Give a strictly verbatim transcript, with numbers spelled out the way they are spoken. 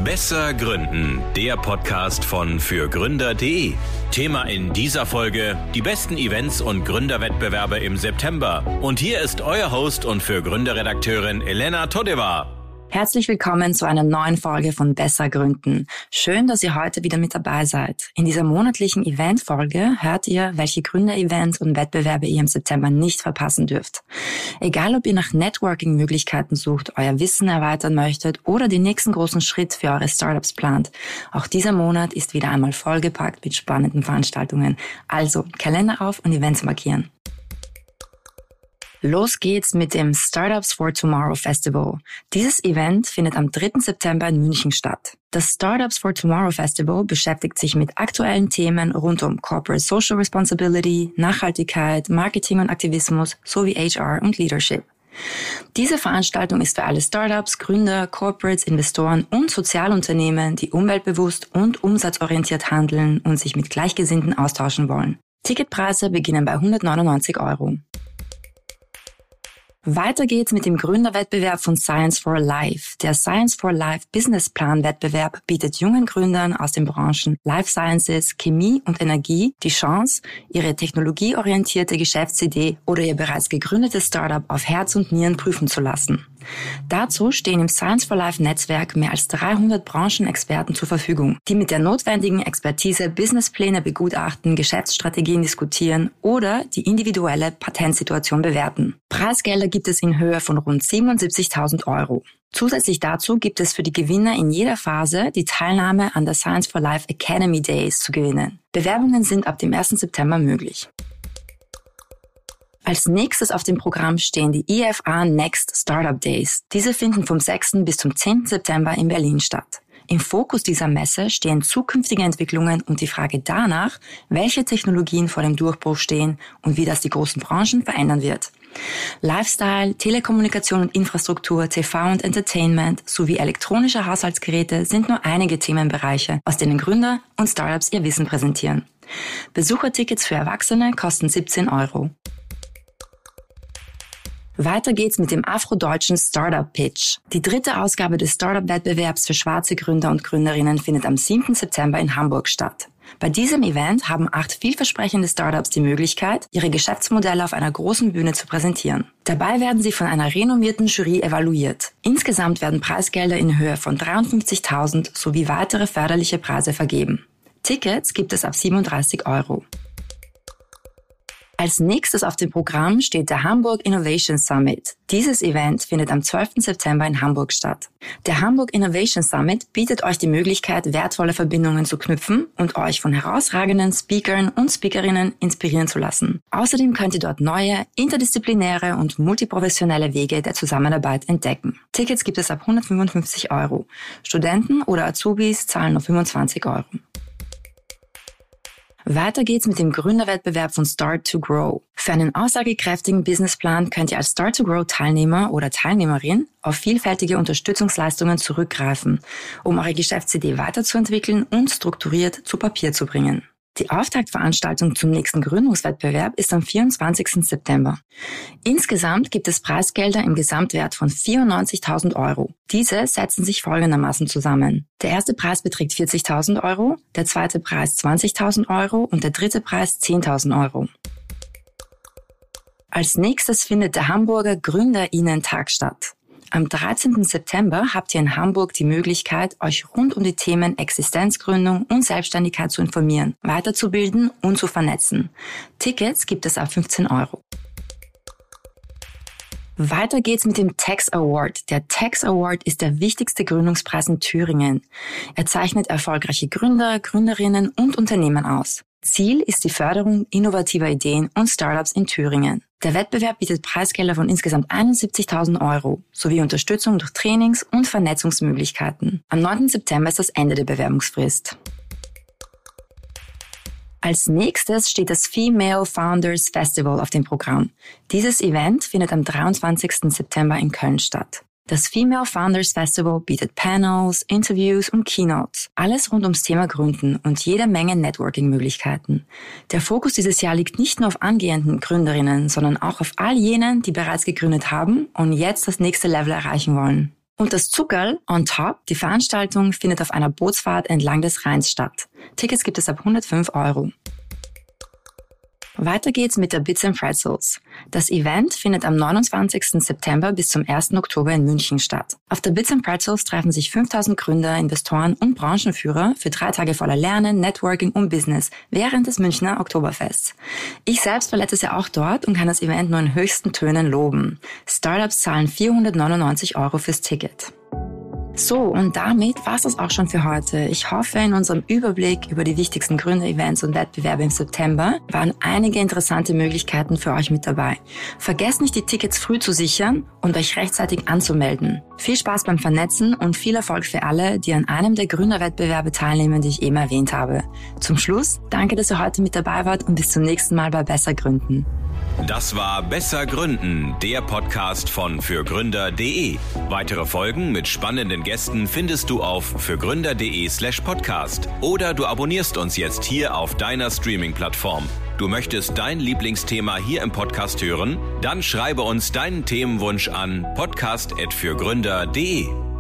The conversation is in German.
Besser Gründen, der Podcast von fürgründer punkt de. Thema in dieser Folge: die besten Events und Gründerwettbewerbe im September. Und hier ist euer Host und Für-Gründer-Redakteurin Elena Todeva. Herzlich willkommen zu einer neuen Folge von Besser Gründen. Schön, dass ihr heute wieder mit dabei seid. In dieser monatlichen Event-Folge hört ihr, welche Gründer-Events und Wettbewerbe ihr im September nicht verpassen dürft. Egal, ob ihr nach Networking-Möglichkeiten sucht, euer Wissen erweitern möchtet oder den nächsten großen Schritt für eure Startups plant, auch dieser Monat ist wieder einmal vollgepackt mit spannenden Veranstaltungen. Also Kalender auf und Events markieren. Los geht's mit dem Startups for Tomorrow Festival. Dieses Event findet am dritten September in München statt. Das Startups for Tomorrow Festival beschäftigt sich mit aktuellen Themen rund um Corporate Social Responsibility, Nachhaltigkeit, Marketing und Aktivismus sowie H R und Leadership. Diese Veranstaltung ist für alle Startups, Gründer, Corporates, Investoren und Sozialunternehmen, die umweltbewusst und umsatzorientiert handeln und sich mit Gleichgesinnten austauschen wollen. Ticketpreise beginnen bei hundertneunundneunzig Euro. Weiter geht's mit dem Gründerwettbewerb von Science for Life. Der Science for Life Businessplan-Wettbewerb bietet jungen Gründern aus den Branchen Life Sciences, Chemie und Energie die Chance, ihre technologieorientierte Geschäftsidee oder ihr bereits gegründetes Startup auf Herz und Nieren prüfen zu lassen. Dazu stehen im Science for Life Netzwerk mehr als dreihundert Branchenexperten zur Verfügung, die mit der notwendigen Expertise Businesspläne begutachten, Geschäftsstrategien diskutieren oder die individuelle Patentsituation bewerten. Preisgelder gibt es in Höhe von rund siebenundsiebzigtausend Euro. Zusätzlich dazu gibt es für die Gewinner in jeder Phase die Teilnahme an der Science for Life Academy Days zu gewinnen. Bewerbungen sind ab dem ersten September möglich. Als nächstes auf dem Programm stehen die I F A Next Startup Days. Diese finden vom sechsten bis zum zehnten September in Berlin statt. Im Fokus dieser Messe stehen zukünftige Entwicklungen und die Frage danach, welche Technologien vor dem Durchbruch stehen und wie das die großen Branchen verändern wird. Lifestyle, Telekommunikation und Infrastruktur, T V und Entertainment sowie elektronische Haushaltsgeräte sind nur einige Themenbereiche, aus denen Gründer und Startups ihr Wissen präsentieren. Besuchertickets für Erwachsene kosten siebzehn Euro. Weiter geht's mit dem afrodeutschen Startup Pitch. Die dritte Ausgabe des Startup-Wettbewerbs für schwarze Gründer und Gründerinnen findet am siebten September in Hamburg statt. Bei diesem Event haben acht vielversprechende Startups die Möglichkeit, ihre Geschäftsmodelle auf einer großen Bühne zu präsentieren. Dabei werden sie von einer renommierten Jury evaluiert. Insgesamt werden Preisgelder in Höhe von dreiundfünfzigtausend sowie weitere förderliche Preise vergeben. Tickets gibt es ab siebenunddreißig Euro. Als nächstes auf dem Programm steht der Hamburg Innovation Summit. Dieses Event findet am zwölften September in Hamburg statt. Der Hamburg Innovation Summit bietet euch die Möglichkeit, wertvolle Verbindungen zu knüpfen und euch von herausragenden Speakern und Speakerinnen inspirieren zu lassen. Außerdem könnt ihr dort neue, interdisziplinäre und multiprofessionelle Wege der Zusammenarbeit entdecken. Tickets gibt es ab hundertfünfundfünfzig Euro. Studenten oder Azubis zahlen nur fünfundzwanzig Euro. Weiter geht's mit dem Gründerwettbewerb von Start to Grow. Für einen aussagekräftigen Businessplan könnt ihr als Start to Grow Teilnehmer oder Teilnehmerin auf vielfältige Unterstützungsleistungen zurückgreifen, um eure Geschäftsidee weiterzuentwickeln und strukturiert zu Papier zu bringen. Die Auftaktveranstaltung zum nächsten Gründungswettbewerb ist am vierundzwanzigsten September. Insgesamt gibt es Preisgelder im Gesamtwert von vierundneunzigtausend Euro. Diese setzen sich folgendermaßen zusammen. Der erste Preis beträgt vierzigtausend Euro, der zweite Preis zwanzigtausend Euro und der dritte Preis zehntausend Euro. Als nächstes findet der Hamburger GründerInnen-Tag statt. Am dreizehnten September habt ihr in Hamburg die Möglichkeit, euch rund um die Themen Existenzgründung und Selbstständigkeit zu informieren, weiterzubilden und zu vernetzen. Tickets gibt es ab fünfzehn Euro. Weiter geht's mit dem T E X Award. Der T E X Award ist der wichtigste Gründungspreis in Thüringen. Er zeichnet erfolgreiche Gründer, Gründerinnen und Unternehmen aus. Ziel ist die Förderung innovativer Ideen und Startups in Thüringen. Der Wettbewerb bietet Preisgelder von insgesamt einundsiebzigtausend Euro sowie Unterstützung durch Trainings und Vernetzungsmöglichkeiten. Am neunten September ist das Ende der Bewerbungsfrist. Als nächstes steht das Female Founders Festival auf dem Programm. Dieses Event findet am dreiundzwanzigsten September in Köln statt. Das Female Founders Festival bietet Panels, Interviews und Keynotes. Alles rund ums Thema Gründen und jede Menge Networking-Möglichkeiten. Der Fokus dieses Jahr liegt nicht nur auf angehenden Gründerinnen, sondern auch auf all jenen, die bereits gegründet haben und jetzt das nächste Level erreichen wollen. Und das Zuckerl on top, die Veranstaltung findet auf einer Bootsfahrt entlang des Rheins statt. Tickets gibt es ab hundertfünf Euro. Weiter geht's mit der Bits and Pretzels. Das Event findet am neunundzwanzigsten September bis zum ersten Oktober in München statt. Auf der Bits and Pretzels treffen sich fünftausend Gründer, Investoren und Branchenführer für drei Tage voller Lernen, Networking und Business während des Münchner Oktoberfests. Ich selbst war letztes Jahr auch dort und kann das Event nur in höchsten Tönen loben. Startups zahlen vierhundertneunundneunzig Euro fürs Ticket. So, und damit war's das auch schon für heute. Ich hoffe, in unserem Überblick über die wichtigsten Gründer-Events und Wettbewerbe im September waren einige interessante Möglichkeiten für euch mit dabei. Vergesst nicht, die Tickets früh zu sichern und euch rechtzeitig anzumelden. Viel Spaß beim Vernetzen und viel Erfolg für alle, die an einem der Gründerwettbewerbe teilnehmen, die ich eben erwähnt habe. Zum Schluss, danke, dass ihr heute mit dabei wart und bis zum nächsten Mal bei Besser Gründen. Das war Besser Gründen, der Podcast von fürgründer punkt de. Weitere Folgen mit spannenden Gästen findest du auf fürgründer punkt de slash podcast oder du abonnierst uns jetzt hier auf deiner Streaming-Plattform. Du möchtest dein Lieblingsthema hier im Podcast hören? Dann schreibe uns deinen Themenwunsch an podcast at fürgründer punkt de.